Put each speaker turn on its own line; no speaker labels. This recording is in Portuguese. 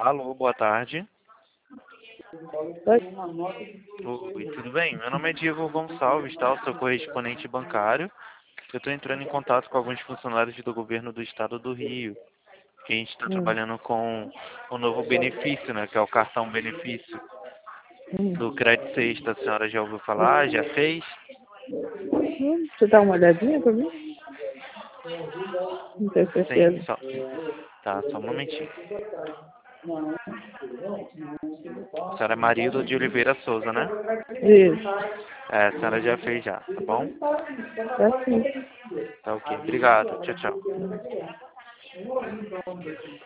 Alô, boa tarde.
Oi?
Oi, tudo bem? Meu nome é Diego Gonçalves, tá? Eu sou correspondente bancário. Eu estou entrando em contato com alguns funcionários do governo do estado do Rio. Que a gente está
Hum,
trabalhando com o novo benefício, né? Que é o cartão benefício
hum.
do Crédito Sexta. A senhora já ouviu falar? Já fez?
Você dá uma olhadinha pra mim? Não tenho
Sim,
certeza.
só. Tá, só um momentinho. A senhora é Marilda de Oliveira Souza, né?
Isso.
É, a senhora já fez já, tá bom?
É sim.
Tá ok. Obrigado. Tchau, tchau.